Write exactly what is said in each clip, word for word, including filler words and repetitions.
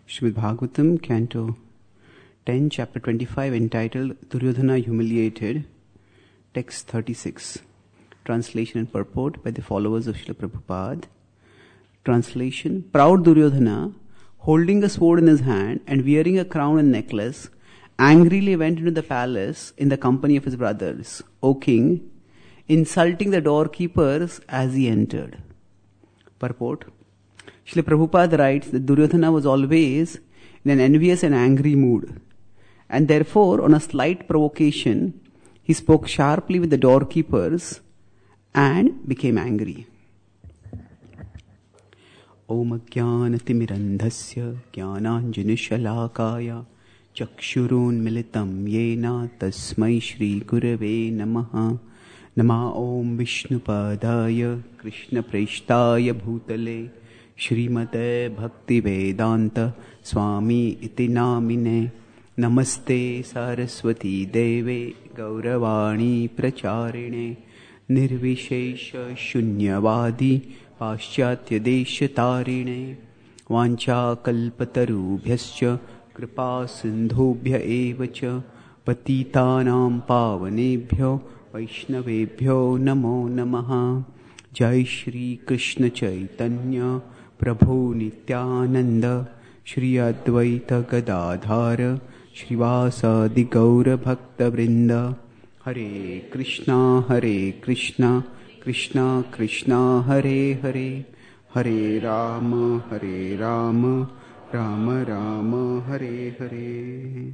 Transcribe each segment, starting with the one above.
Srimad Bhagavatam, Canto ten, Chapter twenty-five, entitled Duryodhana Humiliated, Text thirty-six. Translation and purport by the followers of Srila Prabhupada. Translation: Proud Duryodhana, holding a sword in his hand and wearing a crown and necklace, angrily went into the palace in the company of his brothers, O king, insulting the doorkeepers as he entered. Purport: Srila Prabhupada writes that Duryodhana was always in an envious and angry mood, and therefore, on a slight provocation, he spoke sharply with the doorkeepers and became angry. Om Jnanatimirandhasya Jnananjanushalakaya Chakshurun Militam Yena Tasmai Shri Gurave Namaha. Nama Om Vishnupadaya Krishna Preshtaya Bhutale Shrimate Bhakti Vedanta Swami Iti Namine. Namaste Saraswati Deve Gauravani Pracharine Nirvishesha Shunyavadi Paschatya Deshatarine Vancha Kalpatarubhyascha Kripa Sindhubhya Evacha Patitanam Pavanebhyo Vaishnavebhyo Namo Namaha. Jai Shri Krishna Chaitanya Prabhu Nityananda Shri Advaita Gadadhara Shrivasadi Gaura Bhakta Vrinda. Hare Krishna Hare Krishna Krishna Krishna Hare Hare Hare Rama Hare Rama Rama Rama Hare Hare.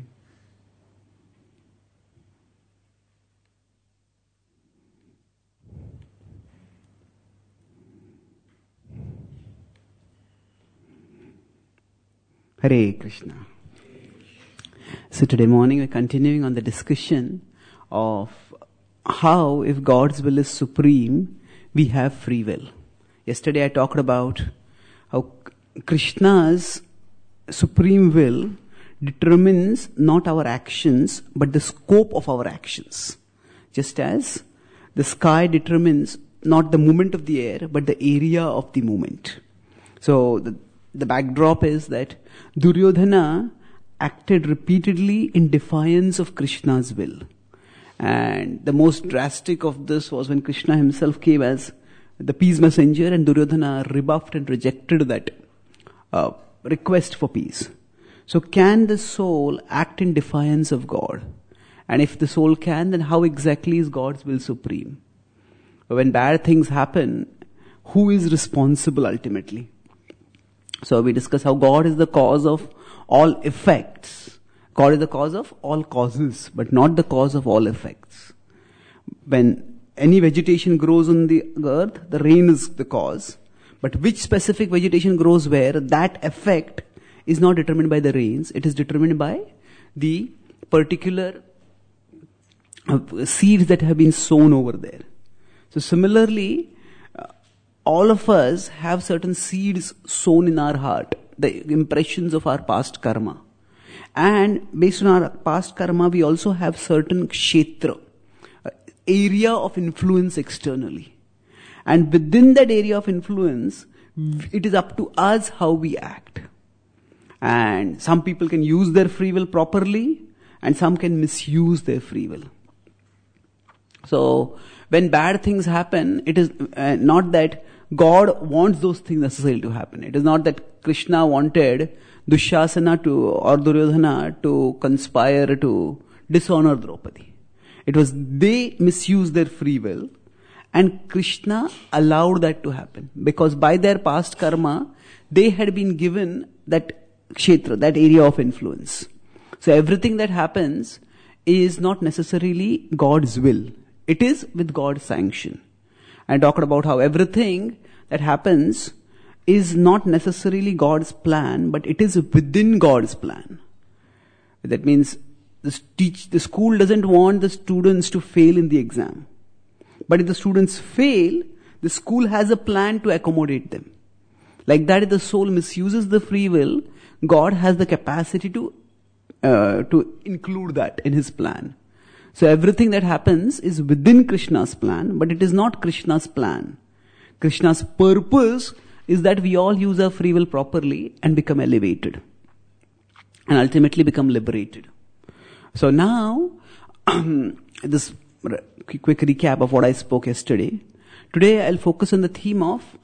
Hare Krishna. So today morning we're continuing on the discussion of how, if God's will is supreme, we have free will. Yesterday I talked about how Krishna's supreme will determines not our actions but the scope of our actions. Just as the sky determines not the movement of the air but the area of the movement. So the, the backdrop is that Duryodhana acted repeatedly in defiance of Krishna's will. And the most drastic of this was when Krishna himself came as the peace messenger and Duryodhana rebuffed and rejected that uh, request for peace. So can the soul act in defiance of God? And if the soul can, then how exactly is God's will supreme? When bad things happen, who is responsible ultimately? So we discuss how God is the cause of all effects. God is the cause of all causes, but not the cause of all effects. When any vegetation grows on the earth, the rain is the cause. But which specific vegetation grows where, that effect is not determined by the rains. It is determined by the particular seeds that have been sown over there. So similarly, uh, all of us have certain seeds sown in our heart, the impressions of our past karma. And based on our past karma, we also have certain kshetra, area of influence externally. And within that area of influence, it is up to us how we act. And some people can use their free will properly, and some can misuse their free will. So, when bad things happen, it is uh, not that God wants those things necessarily to happen. It is not that Krishna wanted Dushasana to, or Duryodhana to conspire to dishonor Draupadi. It was they misused their free will, and Krishna allowed that to happen. Because by their past karma, they had been given that kshetra, that area of influence. So everything that happens is not necessarily God's will. It is with God's sanction. I talked about how everything that happens is not necessarily God's plan, but it is within God's plan. That means the, teach, the school doesn't want the students to fail in the exam. But if the students fail, the school has a plan to accommodate them. Like that, if the soul misuses the free will, God has the capacity to uh, to include that in His plan. So everything that happens is within Krishna's plan, but it is not Krishna's plan. Krishna's purpose is that we all use our free will properly and become elevated. and ultimately become liberated. So now, this quick recap of what I spoke yesterday. Today I'll focus on the theme of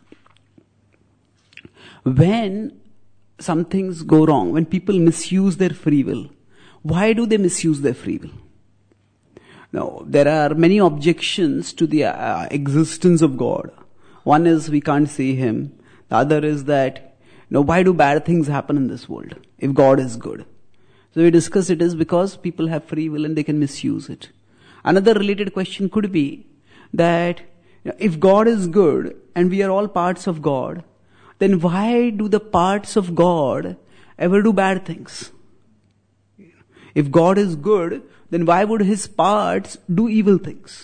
when some things go wrong, when people misuse their free will. Why do they misuse their free will? Now, there are many objections to the uh, existence of God. One is we can't see Him. The other is that, you know, why do bad things happen in this world if God is good? So we discussed it is because people have free will and they can misuse it. Another related question could be that, you know, if God is good and we are all parts of God, then why do the parts of God ever do bad things? If God is good, then why would His parts do evil things?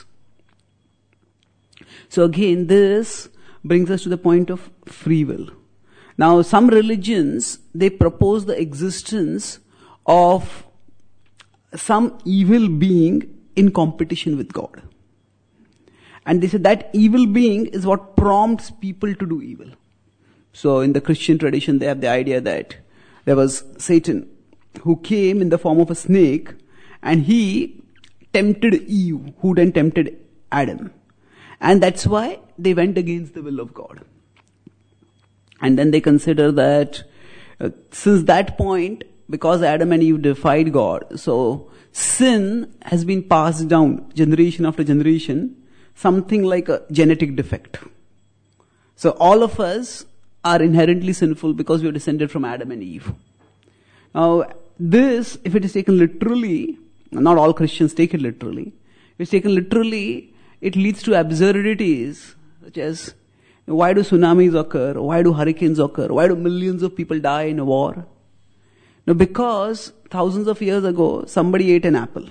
So again, this brings us to the point of free will. Now, some religions, they propose the existence of some evil being in competition with God. And they say that evil being is what prompts people to do evil. So in the Christian tradition, they have the idea that there was Satan who came in the form of a snake and he tempted Eve, who then tempted Adam. And that's why they went against the will of God. And then they consider that uh, since that point, because Adam and Eve defied God, so sin has been passed down generation after generation, something like a genetic defect. So all of us are inherently sinful because we are descended from Adam and Eve. Now, this, if it is taken literally, not all Christians take it literally, if it's taken literally, it leads to absurdities, such as, why do tsunamis occur? Why do hurricanes occur? Why do millions of people die in a war? Now, because thousands of years ago, somebody ate an apple.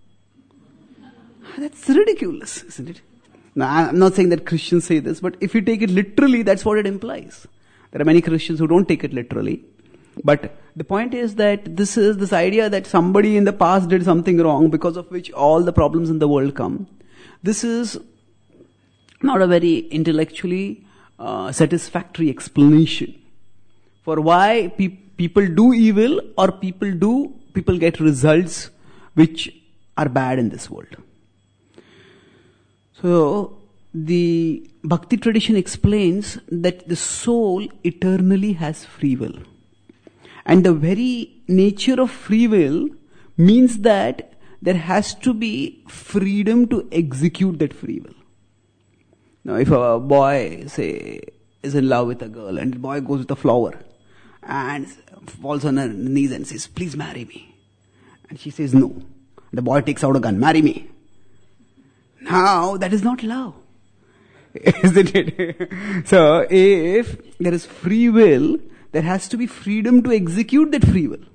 That's ridiculous, isn't it? Now, I'm not saying that Christians say this, but if you take it literally, that's what it implies. There are many Christians who don't take it literally. But the point is that this is this idea that somebody in the past did something wrong because of which all the problems in the world come. This is not a very intellectually uh, satisfactory explanation for why pe- people do evil or people do, people get results which are bad in this world. So, the Bhakti tradition explains that the soul eternally has free will. And the very nature of free will means that there has to be freedom to execute that free will. Now, if a boy, say, is in love with a girl and the boy goes with a flower and falls on her knees and says, please marry me. And she says no. The boy takes out a gun, marry me. Now, that is not love. Isn't it? So, if there is free will, there has to be freedom to execute that free will.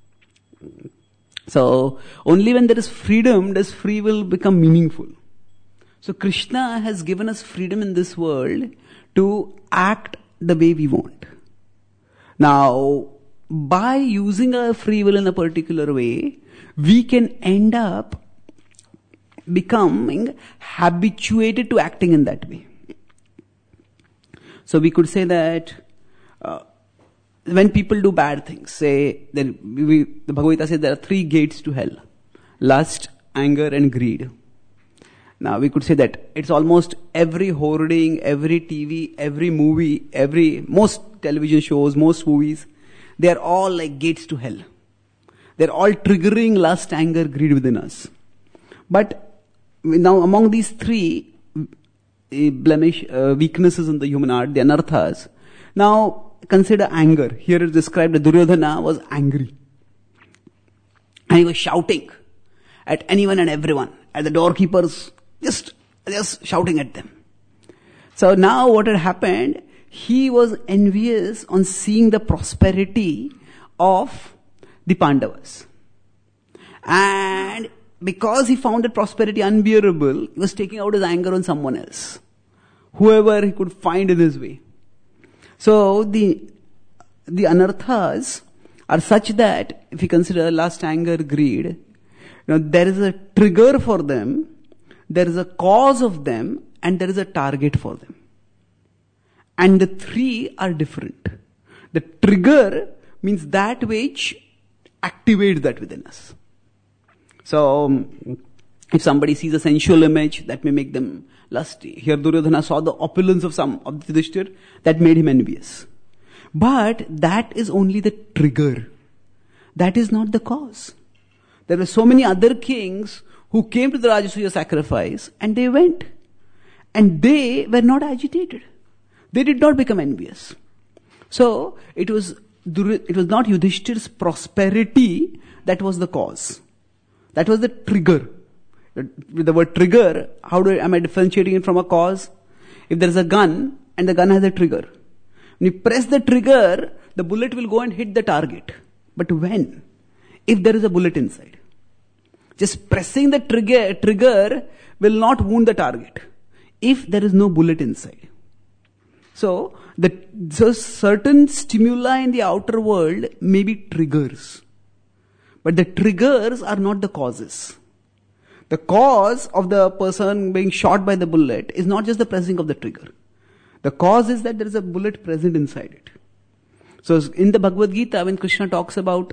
So, only when there is freedom does free will become meaningful. So, Krishna has given us freedom in this world to act the way we want. Now, by using our free will in a particular way, we can end up becoming habituated to acting in that way. So we could say that uh, when people do bad things, say, then we, the Bhagavad Gita says there are three gates to hell: lust, anger, and greed. Now we could say that it's almost every hoarding, every T V, every movie, every most television shows, most movies, they are all like gates to hell. They're all triggering lust, anger, greed within us. But now among these three uh, blemish, uh, weaknesses in the human heart, the anarthas, now consider anger. Here it is described that Duryodhana was angry. And he was shouting at anyone and everyone, at the doorkeepers, just, just shouting at them. So now what had happened, he was envious on seeing the prosperity of the Pandavas. And because he found that prosperity unbearable, he was taking out his anger on someone else, whoever he could find in his way. So the the anarthas are such that, if you consider lust, anger, greed, you know, there is a trigger for them, there is a cause of them, and there is a target for them. And the three are different. The trigger means that which activate that within us. So, um, if somebody sees a sensual image, that may make them lusty. Here Duryodhana saw the opulence of some of Yudhishthir, that made him envious. But that is only the trigger. That is not the cause. There were so many other kings who came to the Rajasuya sacrifice and they went. And they were not agitated. They did not become envious. So, it was, it was not Yudhishthir's prosperity that was the cause. That was the trigger. With the word trigger, how do I, am I differentiating it from a cause? If there is a gun and the gun has a trigger, when you press the trigger, the bullet will go and hit the target. But when? If there is a bullet inside. Just pressing the trigger, trigger will not wound the target if there is no bullet inside. So, the, so certain stimuli in the outer world may be triggers. But the triggers are not the causes. The cause of the person being shot by the bullet is not just the pressing of the trigger. The cause is that there is a bullet present inside it. So in the Bhagavad Gita, when Krishna talks about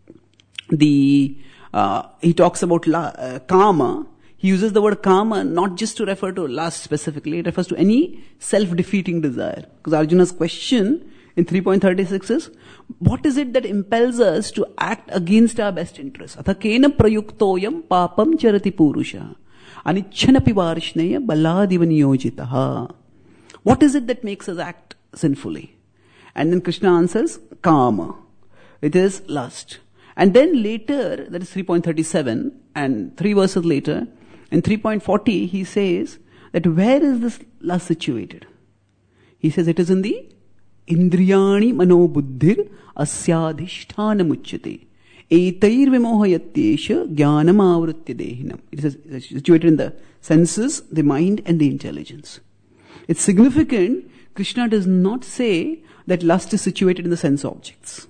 the, uh, he talks about la, uh, kama, he uses the word kama not just to refer to lust specifically, it refers to any self-defeating desire. Because Arjuna's question in three point three six is, what is it that impels us to act against our best interests? Atha kena prayuktoyam papam charati purusha anichchanapi varishneya baladiva niyojitaha. What is it that makes us act sinfully? And then Krishna answers, kama. It is lust. And then later, that is three point three seven, and three verses later, in three point four zero, he says that where is this lust situated? He says it is in the Indriyani mano buddhir asyadhisthana muchyate etair vimohayatyesha jnanam avritya dehinam. It is situated in the senses, the mind and the intelligence. It's significant, Krishna does not say that lust is situated in the sense objects.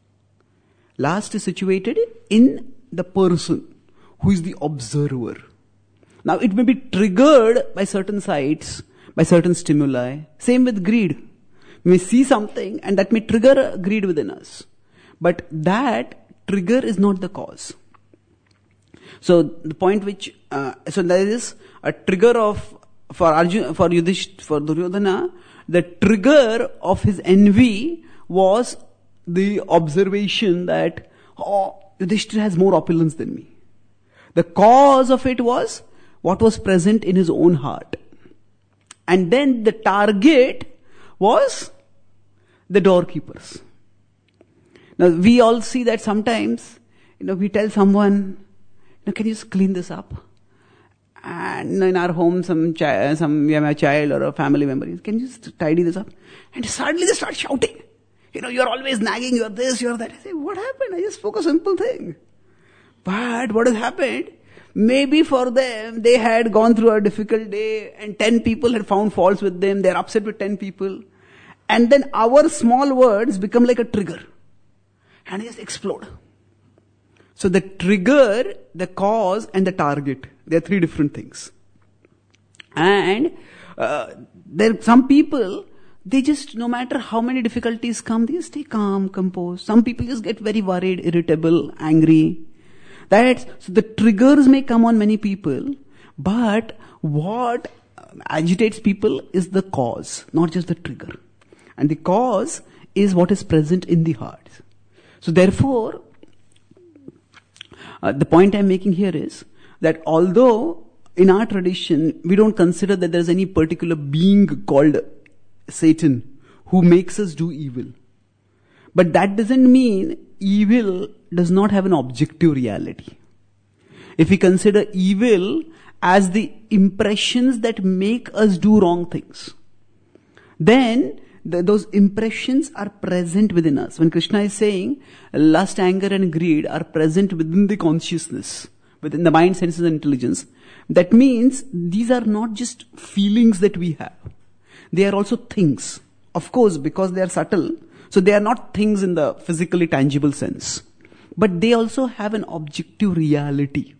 Lust is situated in the person who is the observer. Now it may be triggered by certain sights, by certain stimuli. Same with greed. We may see something and that may trigger greed within us. But that trigger is not the cause. So the point which, uh, so there is a trigger of, for Arjuna, for Yudhishthira, for Duryodhana, the trigger of his envy was the observation that, oh, Yudhishthira has more opulence than me. The cause of it was what was present in his own heart. And then the target was the doorkeepers. Now we all see that sometimes, you know, we tell someone, you know, can you just clean this up? And in our home, some child, some we have a child or a family member, can you just tidy this up? And suddenly they start shouting. You know, you're always nagging, you're this, you're that. I say, what happened? I just spoke a simple thing. But what has happened? Maybe for them, they had gone through a difficult day and ten people had found faults with them. They're upset with ten people. And then our small words become like a trigger. And they just explode. So the trigger, the cause and the target, they are three different things. And uh, there are some people, they just, no matter how many difficulties come, they just stay calm, composed. Some people just get very worried, irritable, angry. That's, so the triggers may come on many people, but what agitates people is the cause, not just the trigger. And the cause is what is present in the heart. So therefore, uh, the point I'm making here is that although in our tradition, we don't consider that there's any particular being called Satan who makes us do evil. But that doesn't mean evil does not have an objective reality. If we consider evil as the impressions that make us do wrong things, then the, those impressions are present within us. When Krishna is saying lust, anger and greed are present within the consciousness, within the mind, senses and intelligence, that means these are not just feelings that we have. They are also things. Of course, because they are subtle, so they are not things in the physically tangible sense. But they also have an objective reality.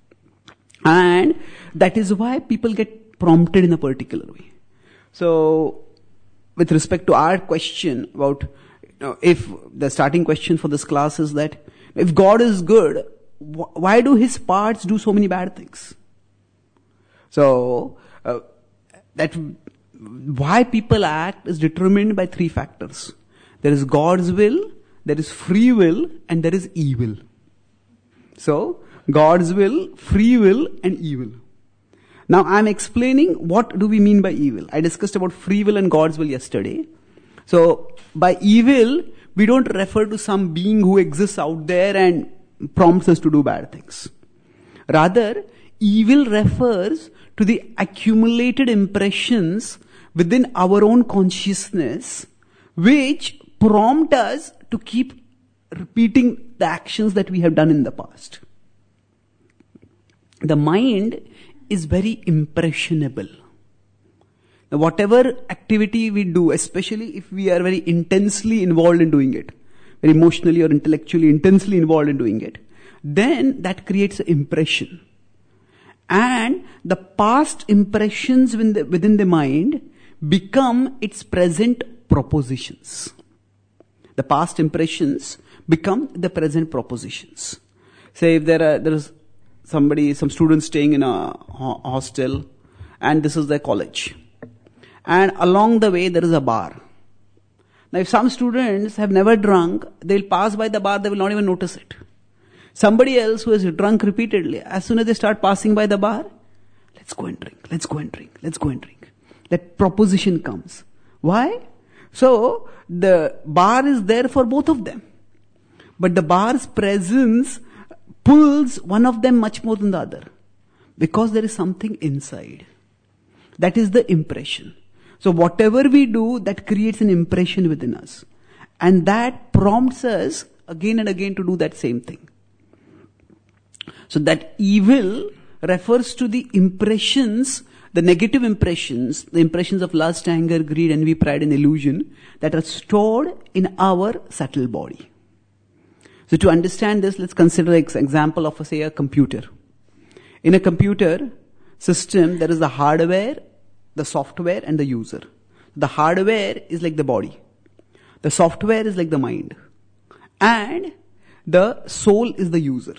And that is why people get prompted in a particular way. So, with respect to our question about, you know, if the starting question for this class is that, If God is good, wh- why do his parts do so many bad things? So, uh, that why people act is determined by three factors. There is God's will, there is free will, and there is evil. So, God's will, free will, and evil. Now, I'm explaining what do we mean by evil. I discussed about free will and God's will yesterday. So, by evil, we don't refer to some being who exists out there and prompts us to do bad things. Rather, evil refers to the accumulated impressions within our own consciousness which prompt us to keep repeating the actions that we have done in the past. The mind is very impressionable. Now, whatever activity we do, especially if we are very intensely involved in doing it, very emotionally or intellectually intensely involved in doing it, then that creates an impression. And the past impressions within the, within the mind become its present propositions. The past impressions become the present propositions. Say if there are there is somebody, some students staying in a ho- hostel, and this is their college. And along the way there is a bar. Now if some students have never drunk, they'll pass by the bar, they will not even notice it. Somebody else who has drunk repeatedly, as soon as they start passing by the bar, let's go and drink, let's go and drink, let's go and drink. That proposition comes. Why? So, the bar is there for both of them. But the bar's presence pulls one of them much more than the other. Because there is something inside. That is the impression. So whatever we do, that creates an impression within us. And that prompts us again and again to do that same thing. So that evil refers to the impressions, the negative impressions, the impressions of lust, anger, greed, envy, pride, and illusion that are stored in our subtle body. So to understand this, let's consider an example of, say, a computer. In a computer system, there is the hardware, the software, and the user. The hardware is like the body. The software is like the mind. And the soul is the user.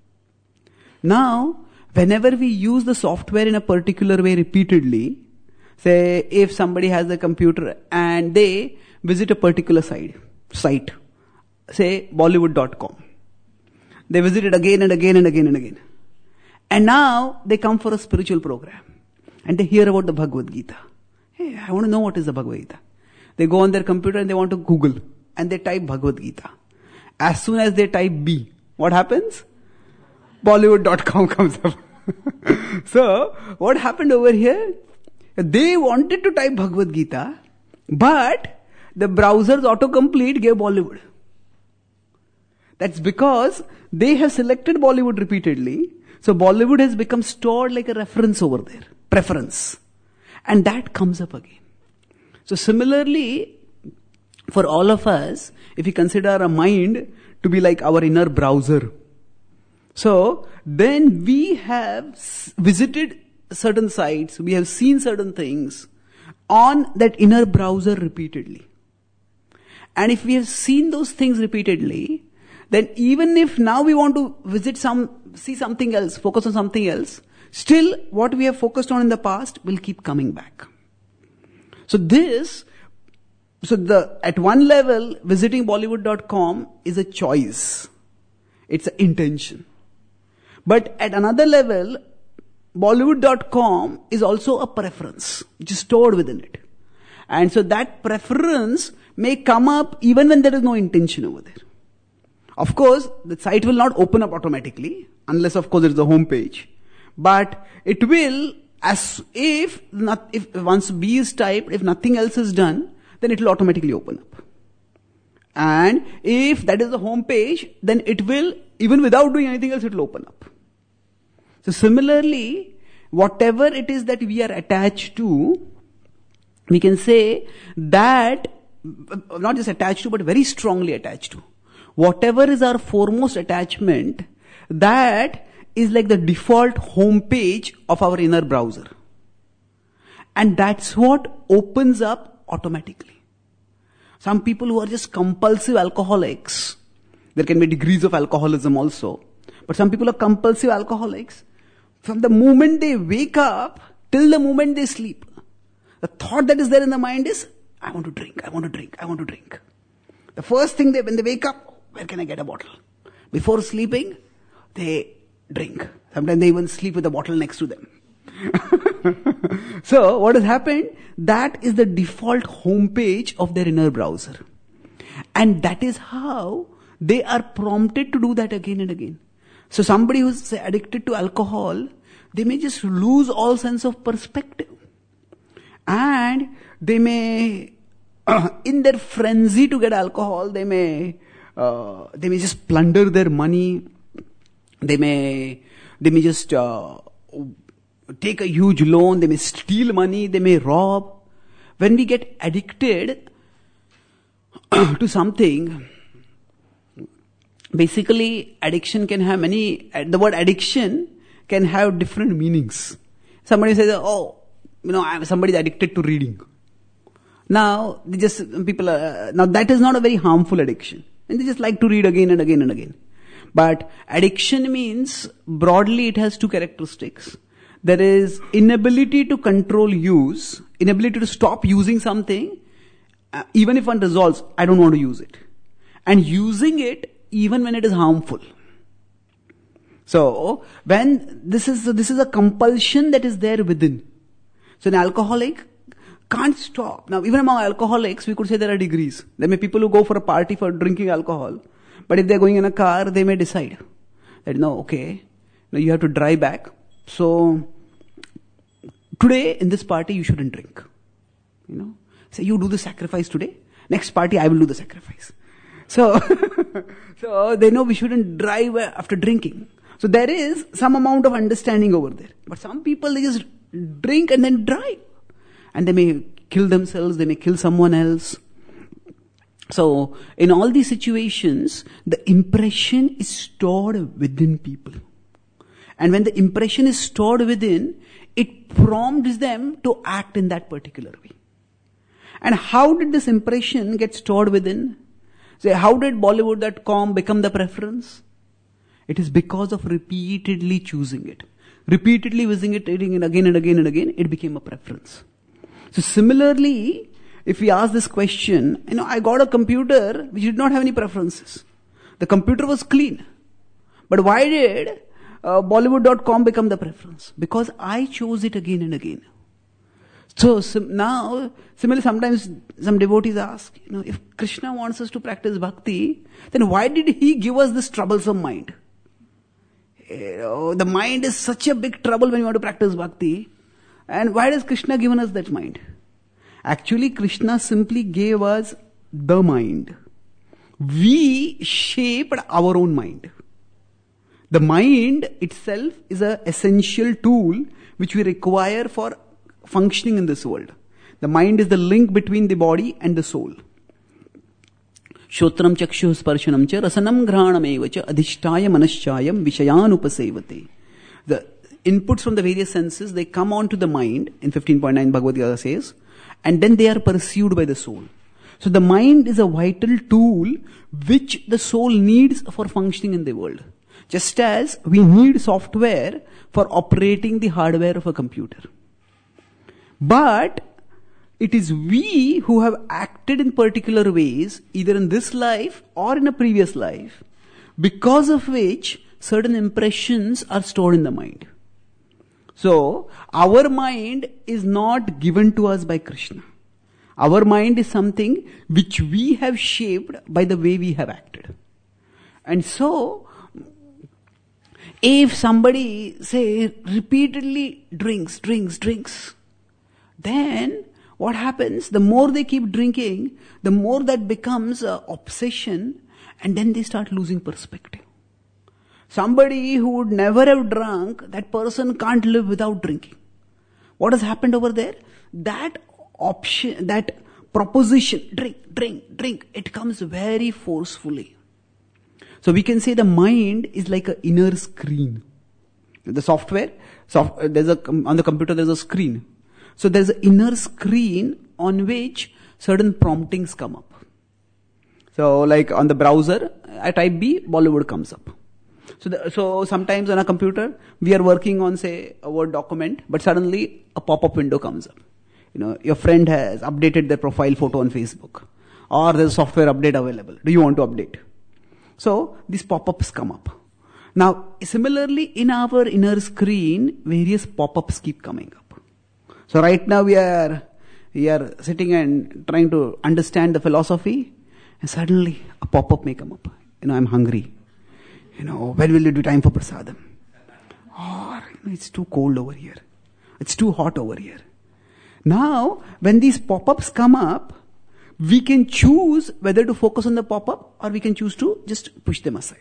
Now, whenever we use the software in a particular way repeatedly, say if somebody has a computer and they visit a particular site, site, say Bollywood dot com. They visit it again and again and again and again. And now they come for a spiritual program. And they hear about the Bhagavad Gita. Hey, I want to know what is the Bhagavad Gita. They go on their computer and they want to Google. And they type Bhagavad Gita. As soon as they type B, what happens? Bollywood dot com comes up. So, what happened over here? They wanted to type Bhagavad Gita, but the browser's autocomplete gave Bollywood. That's because they have selected Bollywood repeatedly. So Bollywood has become stored like a reference over there. Preference. And that comes up again. So similarly, for all of us, if we consider our mind to be like our inner browser, so then we have visited certain sites, we have seen certain things on that inner browser repeatedly. And if we have seen those things repeatedly, then even if now we want to visit some, see something else, focus on something else, still what we have focused on in the past will keep coming back. So this, so the, at one level, visiting Bollywood dot com is a choice. It's an intention. But at another level, Bollywood dot com is also a preference, which is stored within it. And so that preference may come up even when there is no intention over there. Of course, the site will not open up automatically, unless of course there is a home page. But it will, as if not, if once B is typed, if nothing else is done, then it will automatically open up. And if that is the home page, then it will, even without doing anything else, it will open up. So similarly, whatever it is that we are attached to, we can say that, not just attached to, but very strongly attached to. Whatever is our foremost attachment, that is like the default home page of our inner browser. And that's what opens up automatically. Some people who are just compulsive alcoholics, There can be degrees of alcoholism also. But some people are compulsive alcoholics. From the moment they wake up till the moment they sleep, the thought that is there in the mind is, I want to drink, I want to drink, I want to drink. The first thing they, when they wake up, where can I get a bottle? Before sleeping, they drink. Sometimes they even sleep with a bottle next to them. So what has happened? That is the default homepage of their inner browser. And that is how they are prompted to do that again and again. So somebody who's say, addicted to alcohol, they may just lose all sense of perspective. And they may, uh, in their frenzy to get alcohol, they may, uh, they may just plunder their money. They may, they may just uh, take a huge loan. They may steal money. They may rob. When we get addicted to something, basically addiction can have many, the word addiction can have different meanings. Somebody says, oh, you know, I'm somebody addicted to reading. Now, they just, people are, now that is not a very harmful addiction. And they just like to read again and again and again. But addiction means, broadly it has two characteristics. There is inability to control use, inability to stop using something, uh, even if one resolves, I don't want to use it. And using it even when it is harmful. So, when this is, this is a compulsion that is there within. So an alcoholic can't stop. Now, even among alcoholics, we could say there are degrees. There may be people who go for a party for drinking alcohol. But if they're going in a car, they may decide that, no, okay, no, you have to drive back. So, today in this party, you shouldn't drink. You know, say you do the sacrifice today. Next party, I will do the sacrifice. So, so they know we shouldn't drive after drinking. So there is some amount of understanding over there. But some people, they just drink and then drive. And they may kill themselves, they may kill someone else. So, in all these situations, the impression is stored within people. And when the impression is stored within, it prompts them to act in that particular way. And how did this impression get stored within? Say, how did Bollywood dot com become the preference? It is because of repeatedly choosing it. Repeatedly visiting it again and again and again, it became a preference. So similarly, if we ask this question, you know, I got a computer which did not have any preferences. The computer was clean. But why did uh, Bollywood dot com become the preference? Because I chose it again and again. So sim- now, similarly, sometimes some devotees ask, you know, if Krishna wants us to practice bhakti, then why did he give us this troublesome mind? You know, the mind is such a big trouble when you want to practice bhakti. And why does Krishna given us that mind? Actually, Krishna simply gave us the mind. We shaped our own mind. The mind itself is an essential tool which we require for functioning in this world. The mind is the link between the body and the soul. Shotram chakshu sparshanam cha rasanam granam eva cha adhishtaya manaschayam vishayanupasevate. The inputs from the various senses, they come onto the mind, in fifteen point nine Bhagavad Gita says, and then they are pursued by the soul. So the mind is a vital tool which the soul needs for functioning in the world. Just as we need software for operating the hardware of a computer. But it is we who have acted in particular ways, either in this life or in a previous life, because of which certain impressions are stored in the mind. So, our mind is not given to us by Krishna. Our mind is something which we have shaped by the way we have acted. And so, if somebody, say, repeatedly drinks, drinks, drinks, then what happens? The more they keep drinking, the more that becomes an obsession, and then they start losing perspective. Somebody who would never have drunk, that person can't live without drinking. What has happened over there? That option, that proposition, drink, drink, drink, it comes very forcefully. So we can say the mind is like an inner screen. The software, soft, there's a, on the computer there's a screen. So there's an inner screen on which certain promptings come up. So like on the browser, I type B, Bollywood comes up. So, the, so sometimes on a computer, we are working on, say, a Word document, but suddenly a pop-up window comes up. You know, your friend has updated their profile photo on Facebook, or there's a software update available. Do you want to update? So these pop-ups come up. Now, similarly, in our inner screen, various pop-ups keep coming up. So right now we are we are sitting and trying to understand the philosophy, and suddenly a pop-up may come up. You know, I'm hungry. You know, when will it be time for prasadam? Or, you know, it's too cold over here. It's too hot over here. Now, when these pop-ups come up, we can choose whether to focus on the pop-up or we can choose to just push them aside.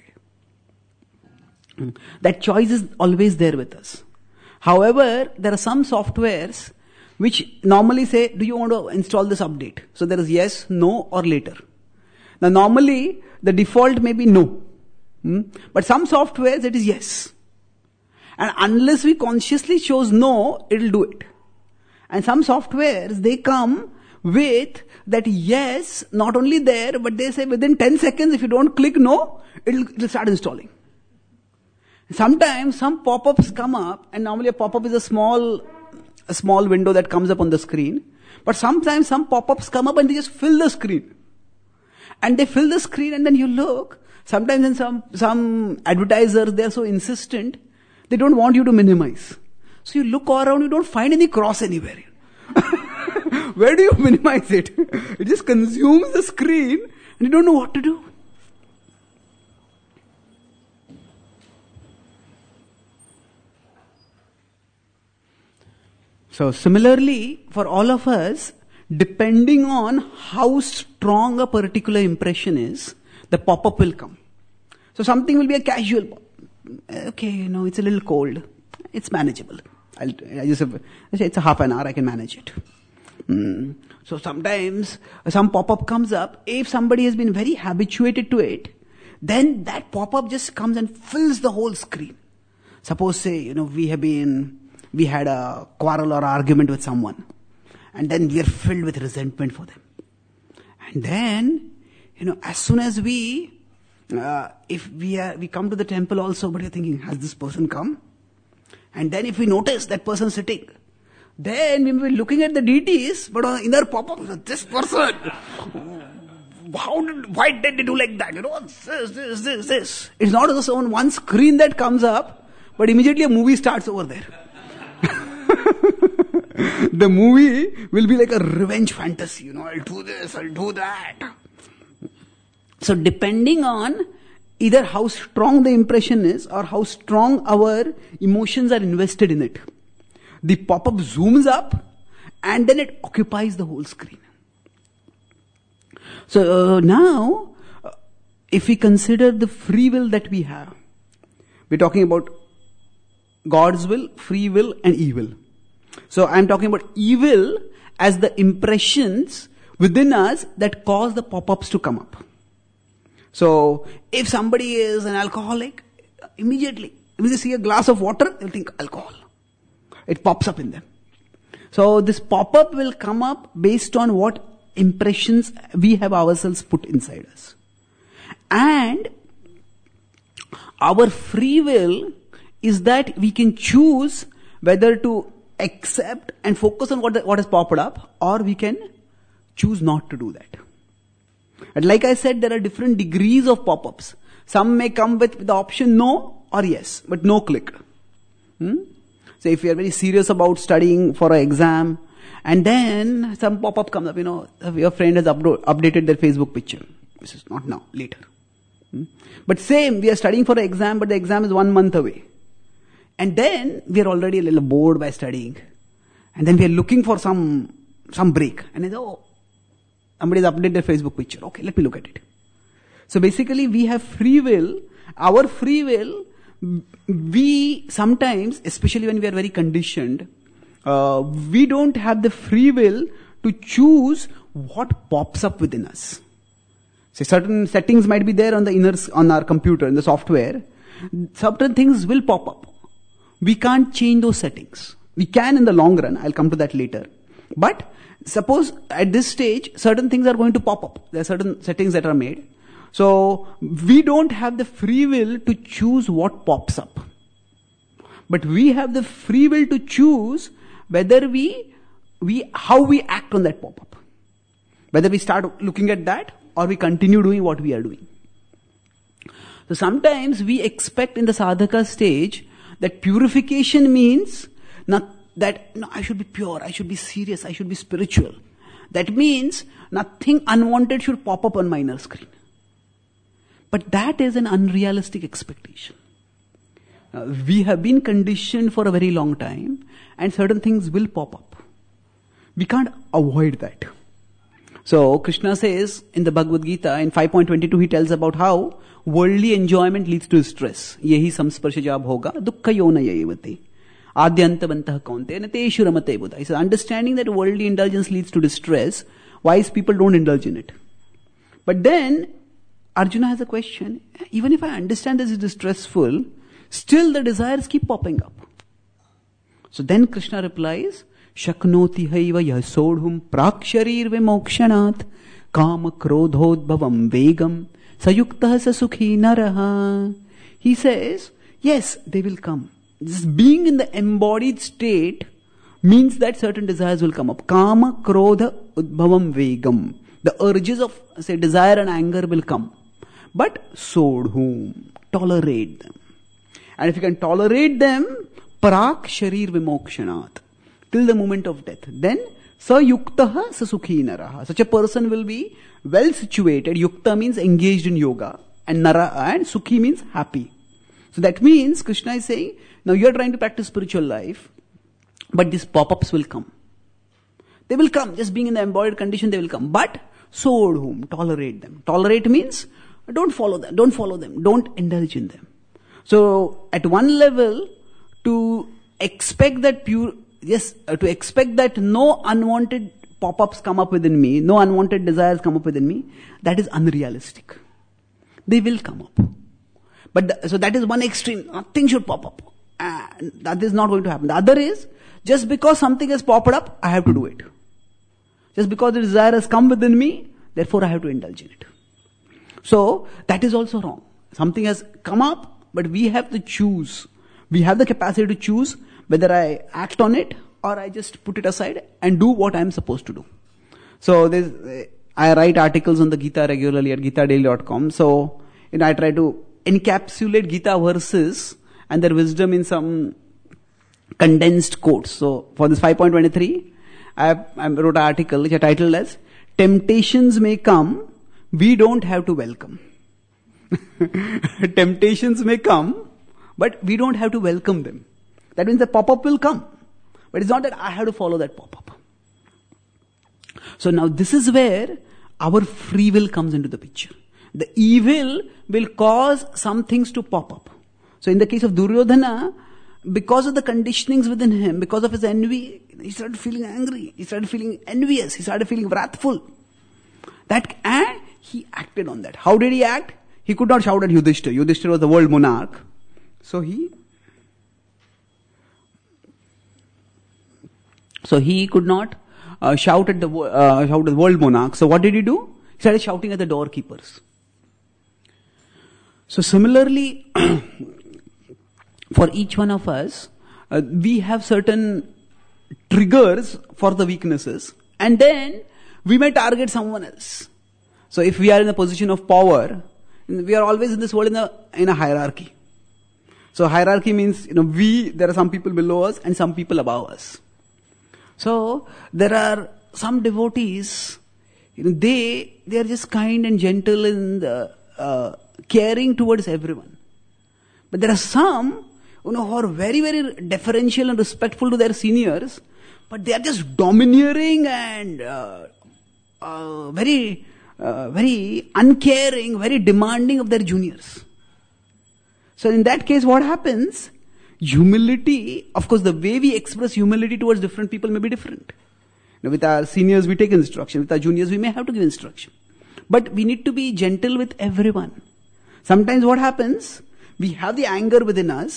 That choice is always there with us. However, there are some softwares which normally say, do you want to install this update? So there is yes, no, or later. Now normally, the default may be no. Hmm? But some softwares, it is yes. And unless we consciously chose no, it will do it. And some softwares, they come with that yes, not only there, but they say within ten seconds, if you don't click no, it will start installing. Sometimes some pop-ups come up, and normally a pop-up is a small, a small window that comes up on the screen. But sometimes some pop-ups come up and they just fill the screen. And they fill the screen and then you look. Sometimes in some, some advertisers, they are so insistent, they don't want you to minimize. So you look around, you don't find any cross anywhere. Where do you minimize it? It just consumes the screen and you don't know what to do. So similarly, for all of us, depending on how strong a particular impression is, the pop-up will come. So something will be a casual pop. Okay, you know, it's a little cold. It's manageable. I'll, I just have, it's a half an hour, I can manage it. Mm. So sometimes some pop-up comes up. If somebody has been very habituated to it, then that pop-up just comes and fills the whole screen. Suppose, say, you know, we have been, we had a quarrel or argument with someone, and then we are filled with resentment for them. And then, you know, as soon as we, uh, if we are, we come to the temple also, but you're thinking, has this person come? And then if we notice that person sitting, then we will be looking at the deities, but on inner pop-up, this person, how did, why did they do like that? You know, this, this, this, this. It's not just on one screen that comes up, but immediately a movie starts over there. The movie will be like a revenge fantasy, you know, I'll do this, I'll do that. So depending on either how strong the impression is or how strong our emotions are invested in it, the pop-up zooms up and then it occupies the whole screen. So uh, now, uh, if we consider the free will that we have, we're talking about God's will, free will and evil. So I'm talking about evil as the impressions within us that cause the pop-ups to come up. So if somebody is an alcoholic, immediately, if they see a glass of water, they'll think alcohol. It pops up in them. So this pop-up will come up based on what impressions we have ourselves put inside us. And our free will is that we can choose whether to accept and focus on what, the, what has popped up, or we can choose not to do that. And like I said, there are different degrees of pop-ups. Some may come with the option no or yes, but no click. Hmm? So if you are very serious about studying for an exam, and then some pop-up comes up, you know, your friend has updo- updated their Facebook picture. This is not now, later. Hmm? But same, we are studying for an exam, but the exam is one month away. And then we are already a little bored by studying. And then we are looking for some some break. And then, oh, somebody has updated their Facebook picture. Okay, let me look at it. So basically we have free will. Our free will, we sometimes, especially when we are very conditioned, uh, we don't have the free will to choose what pops up within us. So certain settings might be there on the inner, on our computer, in the software. Certain things will pop up. We can't change those settings. We can in the long run, I'll come to that later. But suppose at this stage, certain things are going to pop up. There are certain settings that are made. So we don't have the free will to choose what pops up. But we have the free will to choose whether we, we, how we act on that pop-up. Whether we start looking at that or we continue doing what we are doing. So sometimes we expect in the sadhaka stage that purification means not that no, I should be pure, I should be serious, I should be spiritual. That means nothing unwanted should pop up on my inner screen. But that is an unrealistic expectation. Uh, we have been conditioned for a very long time and certain things will pop up. We can't avoid that. So Krishna says in the Bhagavad Gita in five point twenty-two he tells about how worldly enjoyment leads to stress. Yehi samsparshaja bhoga dukkha yona yevate. Adyantavantah kaunte nateshu ramate buddha. He says understanding that worldly indulgence leads to distress, wise people don't indulge in it. But then Arjuna has a question. Even if I understand this is distressful, still the desires keep popping up. So then Krishna replies, Shaknoti haiva yasodhum praksharir vimokshanat kama krodhodbhavam vegam sayuktah sasukhi naraha. He says, yes, they will come. Just being in the embodied state means that certain desires will come up. Kama krodha udbhavam vegam. The urges of, say, desire and anger will come. But sodhum, tolerate them. And if you can tolerate them, prak sharir vimokshanat, till the moment of death, then sa yuktaha sa sukhi naraha. Such a person will be well situated. Yukta means engaged in yoga, and nara and sukhi means happy. So that means Krishna is saying, now you are trying to practice spiritual life, but these pop-ups will come. They will come. Just being in the embodied condition, they will come. But sodhum, tolerate them. Tolerate means don't follow them. Don't follow them. Don't indulge in them. So at one level, to expect that pure, yes, uh, to expect that no unwanted pop-ups come up within me, no unwanted desires come up within me, that is unrealistic. They will come up. But the, so that is one extreme. Nothing should pop up. And that is not going to happen. The other is, just because something has popped up, I have to do it. Just because the desire has come within me, therefore I have to indulge in it. So that is also wrong. Something has come up, but we have to choose. We have the capacity to choose whether I act on it or I just put it aside and do what I am supposed to do. So there's, I write articles on the Gita regularly at gita daily dot com. So you know, I try to encapsulate Gita verses and their wisdom in some condensed quotes. So for this five point twenty-three, I, I wrote an article which I titled as Temptations May Come, We Don't Have to Welcome. Temptations may come, but we don't have to welcome them. That means the pop-up will come. But it's not that I have to follow that pop-up. So now this is where our free will comes into the picture. The evil will cause some things to pop up. So in the case of Duryodhana, because of the conditionings within him, because of his envy, he started feeling angry. He started feeling envious. He started feeling wrathful. That, and he acted on that. How did he act? He could not shout at Yudhishthira. Yudhishthira was the world monarch. So he, so he could not uh, shout at the uh, shout at the world monarch. So what did he do? He started shouting at the doorkeepers. So similarly, for each one of us, uh, we have certain triggers for the weaknesses, and then we may target someone else. So if we are in a position of power, we are always in this world in a, in a hierarchy. So hierarchy means, you know, we, there are some people below us and some people above us. So there are some devotees, you know, they, they are just kind and gentle and uh, uh, caring towards everyone. But there are some, you know, who are very, very deferential and respectful to their seniors, but they are just domineering and uh, uh, very, uh, very uncaring, very demanding of their juniors. So in that case, what happens? Humility, of course, the way we express humility towards different people may be different. Now, with our seniors, we take instruction. With our juniors, we may have to give instruction. But we need to be gentle with everyone. Sometimes what happens? We have the anger within us,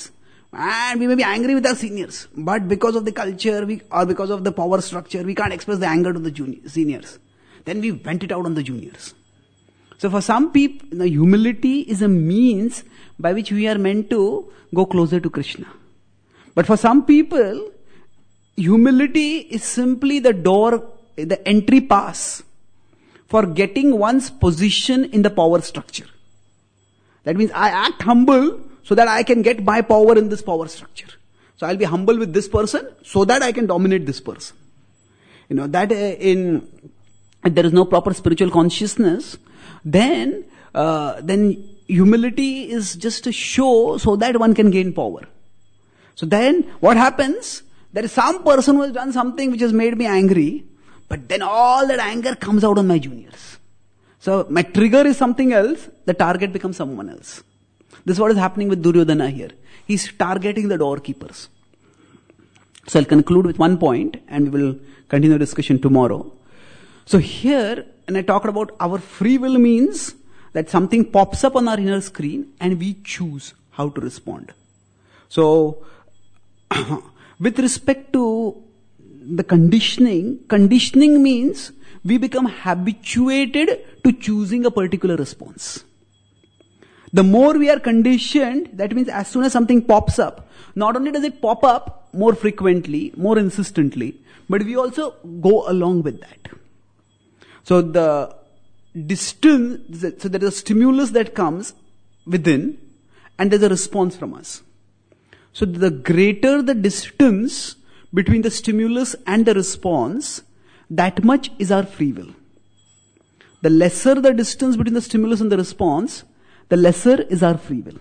And we may be angry with our seniors, but because of the culture we, or because of the power structure, we can't express the anger to the junior, seniors. Then we vent it out on the juniors. So for some people, you know, humility is a means by which we are meant to go closer to Krishna. But for some people, humility is simply the door, the entry pass for getting one's position in the power structure. That means I act humble so that I can get my power in this power structure. So I'll be humble with this person so that I can dominate this person. You know, that uh, in, if there is no proper spiritual consciousness, then, uh, then humility is just a show so that one can gain power. So then what happens? There is some person who has done something which has made me angry, but then all that anger comes out on my juniors. So my trigger is something else, the target becomes someone else. This is what is happening with Duryodhana here. He's targeting the doorkeepers. So I'll conclude with one point and we will continue the discussion tomorrow. So here, when I talked about our free will means that something pops up on our inner screen and we choose how to respond. So, with respect to the conditioning, conditioning means we become habituated to choosing a particular response. The more we are conditioned, that means as soon as something pops up, not only does it pop up more frequently, more insistently, but we also go along with that. So the distance, so there is a stimulus that comes within and there's a response from us. So the greater the distance between the stimulus and the response, that much is our free will. The lesser the distance between the stimulus and the response, the lesser is our free will.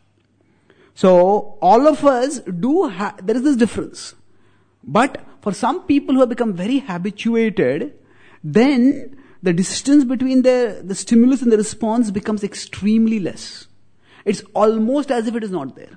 So all of us do have, there is this difference. But for some people who have become very habituated, then the distance between the, the stimulus and the response becomes extremely less. It's almost as if it is not there.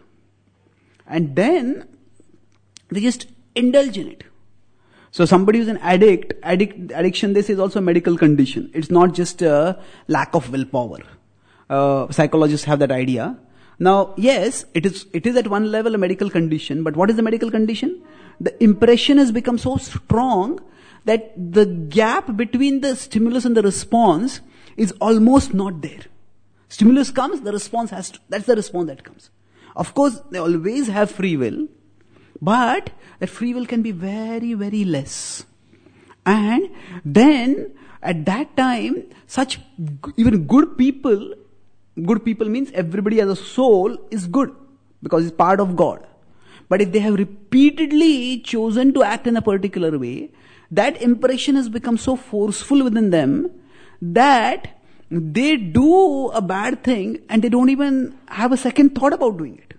And then they just indulge in it. So somebody who's an addict, addict, addiction, this is also a medical condition. It's not just a lack of willpower. Uh, psychologists have that idea. Now, yes, it is, it is at one level a medical condition, but what is the medical condition? The impression has become so strong that the gap between the stimulus and the response is almost not there. Stimulus comes, the response has to, that's the response that comes. Of course, they always have free will, but that free will can be very, very less. And then, at that time, such even good people, good people means everybody as a soul is good, because it's part of God. But if they have repeatedly chosen to act in a particular way, that impression has become so forceful within them that they do a bad thing and they don't even have a second thought about doing it.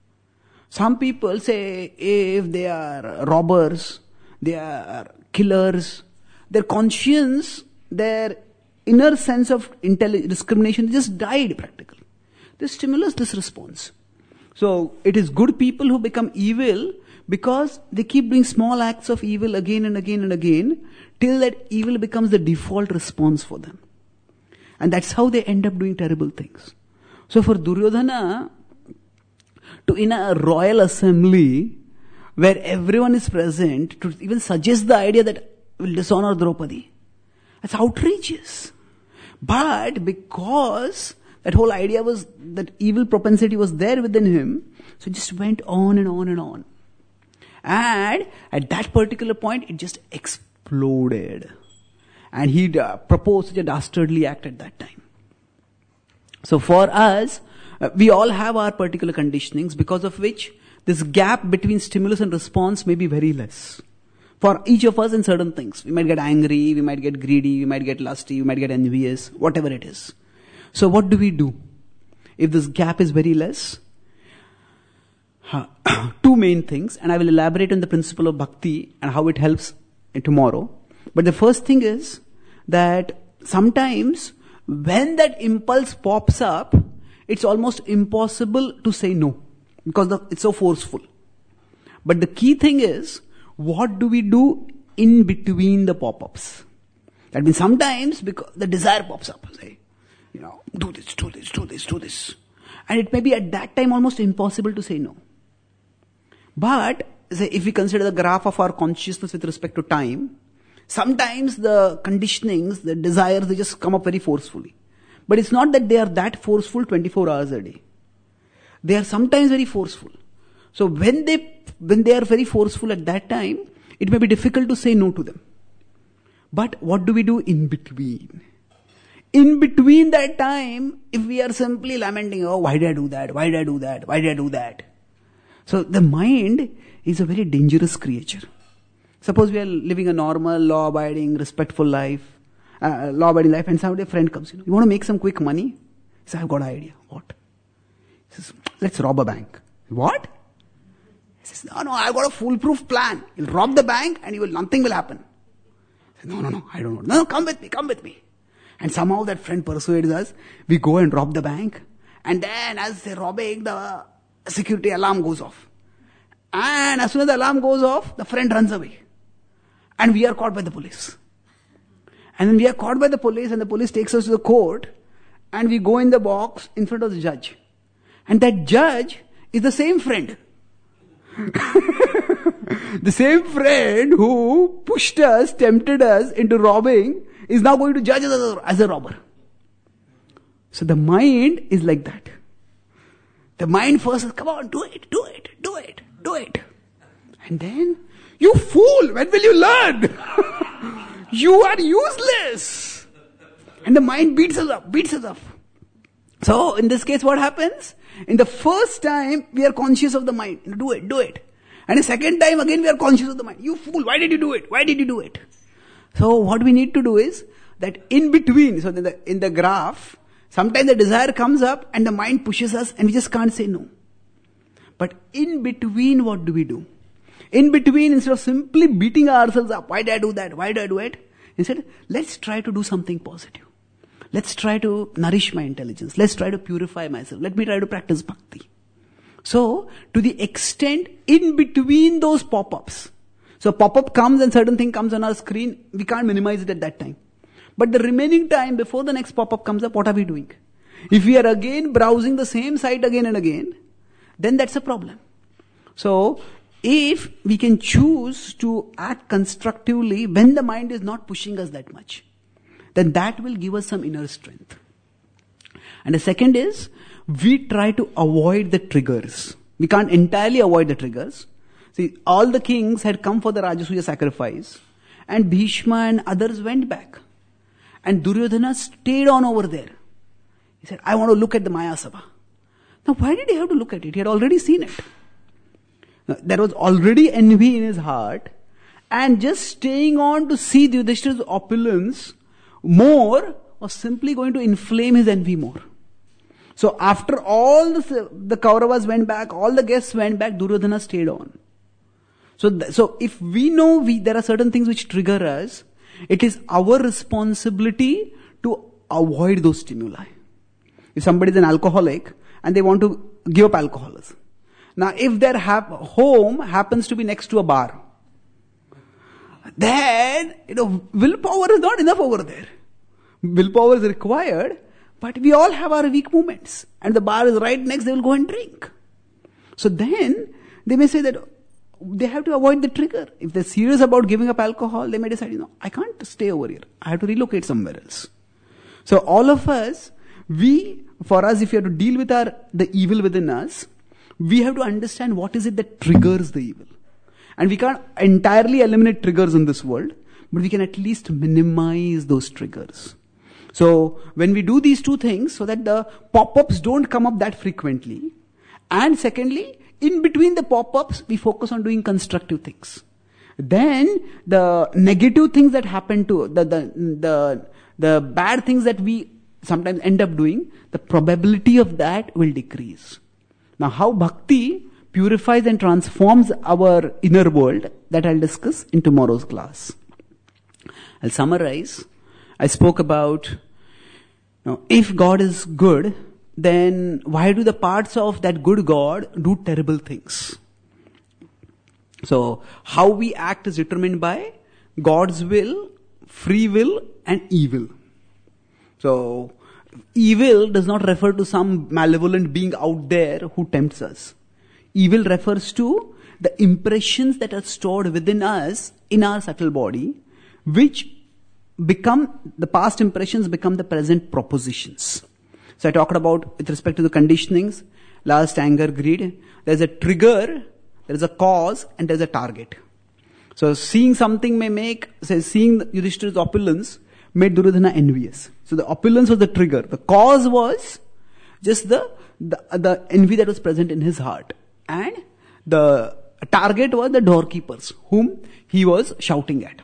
Some people say if they are robbers, they are killers, their conscience, their inner sense of intelligence, discrimination just died practically. This stimulus, this response. So it is good people who become evil because they keep doing small acts of evil again and again and again till that evil becomes the default response for them. And that's how they end up doing terrible things. So for Duryodhana, to in a royal assembly where everyone is present, to even suggest the idea that will dishonor Draupadi, that's outrageous. But because that whole idea was, that evil propensity was there within him, so it just went on and on and on. And at that particular point, it just exploded. And he uh, proposed such a dastardly act at that time. So for us, uh, we all have our particular conditionings because of which this gap between stimulus and response may be very less. For each of us in certain things. We might get angry, we might get greedy, we might get lusty, we might get envious, whatever it is. So what do we do? If this gap is very less, uh, two main things, and I will elaborate on the principle of bhakti and how it helps in tomorrow. But the first thing is that sometimes when that impulse pops up, it's almost impossible to say no because the, it's so forceful. But the key thing is, what do we do in between the pop-ups? That means sometimes because the desire pops up, say, you know, do this, do this, do this, do this. And it may be at that time almost impossible to say no. But say, if we consider the graph of our consciousness with respect to time, sometimes the conditionings, the desires, they just come up very forcefully. But it's not that they are that forceful twenty-four hours a day. They are sometimes very forceful. So when they, when they are very forceful at that time, it may be difficult to say no to them. But what do we do in between? In between that time, if we are simply lamenting, oh, why did I do that? Why did I do that? Why did I do that? So the mind is a very dangerous creature. Suppose we are living a normal, law-abiding, respectful life, uh, law-abiding life, and somebody, a friend comes, you know, you want to make some quick money? He says, I've got an idea. What? He says, let's rob a bank. What? He says, no, no, I've got a foolproof plan. You'll rob the bank and you will, nothing will happen. He says, no, no, no, I don't know. No, no, come with me, come with me. And somehow that friend persuades us. We go and rob the bank. And then as they're robbing, the security alarm goes off. And as soon as the alarm goes off, the friend runs away. And we are caught by the police. And then we are caught by the police and the police takes us to the court. And we go in the box in front of the judge. And that judge is the same friend. The same friend who pushed us, tempted us into robbing, is now going to judge us as a, as a robber. So the mind is like that. The mind first says, come on, do it, do it, do it, do it. And then, you fool, when will you learn? You are useless. And the mind beats us up, beats us up. So in this case, what happens? In the first time, we are conscious of the mind. Do it, do it. And the second time, again, we are conscious of the mind. You fool, why did you do it? Why did you do it? So what we need to do is that in between, so in the, in the graph, sometimes the desire comes up and the mind pushes us and we just can't say no. But in between, what do we do? In between, instead of simply beating ourselves up, why did I do that? Why did I do it? Instead, let's try to do something positive. Let's try to nourish my intelligence. Let's try to purify myself. Let me try to practice bhakti. So, to the extent in between those pop-ups, so pop-up comes and certain thing comes on our screen, we can't minimize it at that time. But the remaining time before the next pop-up comes up, what are we doing? If we are again browsing the same site again and again, then that's a problem. So, if we can choose to act constructively when the mind is not pushing us that much, then that will give us some inner strength. And the second is, we try to avoid the triggers. We can't entirely avoid the triggers. See, all the kings had come for the Rajasuya sacrifice, and Bhishma and others went back. And Duryodhana stayed on over there. He said, I want to look at the Maya Sabha. Now, why did he have to look at it? He had already seen it. Now, there was already envy in his heart, and just staying on to see Yudhishthira's opulence more was simply going to inflame his envy more. So after all the, the Kauravas went back, all the guests went back, Duryodhana stayed on. So, th- so if we know we, there are certain things which trigger us, it is our responsibility to avoid those stimuli. If somebody is an alcoholic and they want to give up alcoholism. Now if their hap- home happens to be next to a bar, then, you know, willpower is not enough over there. Willpower is required, but we all have our weak moments. And the bar is right next, they will go and drink. So then, they may say that they have to avoid the trigger. If they're serious about giving up alcohol, they may decide, you know, I can't stay over here. I have to relocate somewhere else. So all of us, we, for us, if we have to deal with our, the evil within us, we have to understand what is it that triggers the evil. And we can't entirely eliminate triggers in this world, but we can at least minimize those triggers. So when we do these two things, so that the pop-ups don't come up that frequently, and secondly, in between the pop-ups, we focus on doing constructive things. Then the negative things that happen to, the, the, the, the bad things that we sometimes end up doing, the probability of that will decrease. Now how bhakti purifies and transforms our inner world, that I'll discuss in tomorrow's class. I'll summarize. I spoke about, you know, if God is good, then why do the parts of that good God do terrible things? So, how we act is determined by God's will, free will, and evil. So, evil does not refer to some malevolent being out there who tempts us. Evil refers to the impressions that are stored within us in our subtle body, which become, the past impressions become the present propositions. So I talked about, with respect to the conditionings, lust, anger, greed, there's a trigger, there's a cause, and there's a target. So seeing something may make, say, seeing Yudhishthira's opulence made Duryodhana envious. So the opulence was the trigger. The cause was just the, the, the envy that was present in his heart. And the target was the doorkeepers, whom he was shouting at.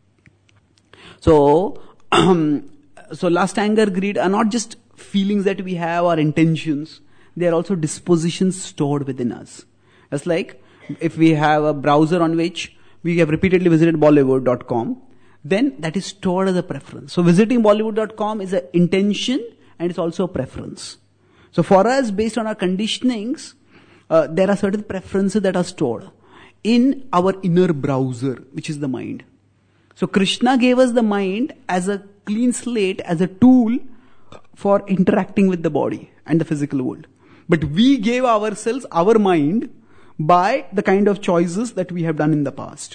So, um, so lust, anger, greed are not just feelings that we have or intentions. They are also dispositions stored within us. It's like if we have a browser on which we have repeatedly visited Bollywood dot com, then that is stored as a preference. So visiting Bollywood dot com is an intention and it's also a preference. So for us, based on our conditionings, uh, there are certain preferences that are stored in our inner browser, which is the mind. So Krishna gave us the mind as a clean slate, as a tool for interacting with the body and the physical world. But we gave ourselves our mind by the kind of choices that we have done in the past.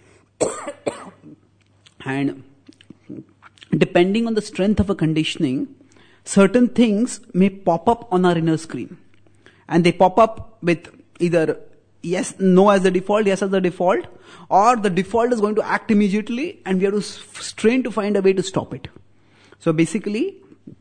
And depending on the strength of a conditioning, certain things may pop up on our inner screen. And they pop up with either yes, no as the default, yes as the default, or the default is going to act immediately and we have to strain to find a way to stop it. So basically,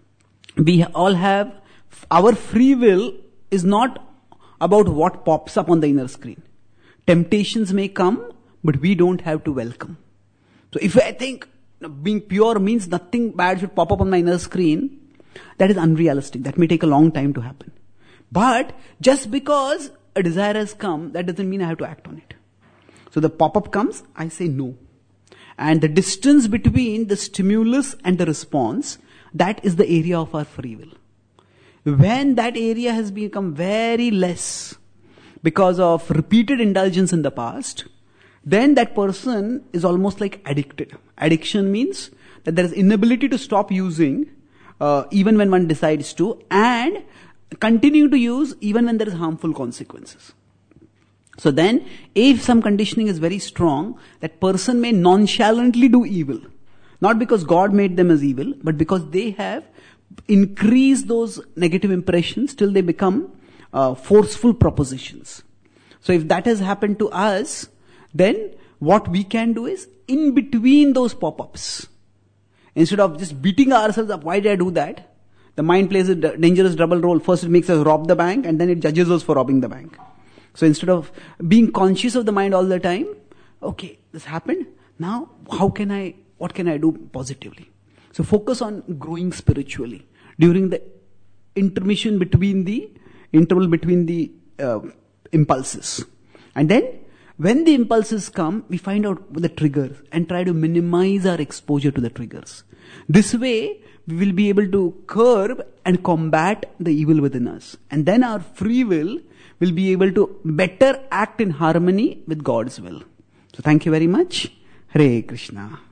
we all have, our free will is not about what pops up on the inner screen. Temptations may come, but we don't have to welcome. So if I think being pure means nothing bad should pop up on my inner screen, that is unrealistic. That may take a long time to happen. But just because a desire has come, that doesn't mean I have to act on it. So the pop-up comes, I say no. And the distance between the stimulus and the response, that is the area of our free will. When that area has become very less because of repeated indulgence in the past, then that person is almost like addicted. Addiction means that there is inability to stop using uh, even when one decides to, and continue to use even when there is harmful consequences. So then, if some conditioning is very strong, that person may nonchalantly do evil. Not because God made them as evil, but because they have increased those negative impressions till they become uh, forceful propositions. So if that has happened to us, then what we can do is, in between those pop-ups, instead of just beating ourselves up, why did I do that? The mind plays a dangerous double role. First it makes us rob the bank, and then it judges us for robbing the bank. So instead of being conscious of the mind all the time, okay, this happened, now how can I, what can I do positively? So focus on growing spiritually during the intermission between the, interval between the uh, impulses. And then when the impulses come, we find out the triggers and try to minimize our exposure to the triggers. This way, we will be able to curb and combat the evil within us. And then our free will will be able to better act in harmony with God's will. So thank you very much. Hare Krishna.